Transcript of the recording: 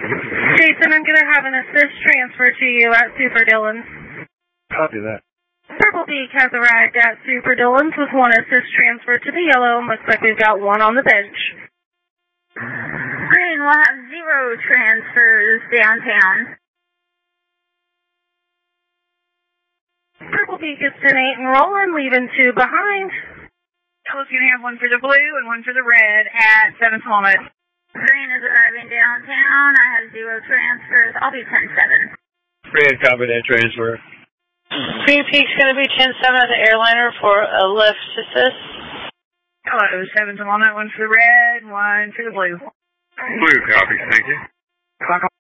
Jason, I'm going to have an assist transfer to you at Super Dillon's. Copy that. Purple Peak has arrived at Super Dillon's with one assist transfer to the yellow, and looks like we've got one on the bench. Green will have 0 transfers downtown. Purple Peak is 10-8 and rolling, leaving 2 behind. Yellow's going to have one for the blue and one for the red at 7th Walnut. Green is arriving downtown. I have 0 transfers. I'll be 10-7. Red, copy that transfer. Green Peak's going to be 10-7 at the airliner for a lift assist. Hello, 7th Walnut, one for the red, one for the blue. Blue, copy, thank you. Clock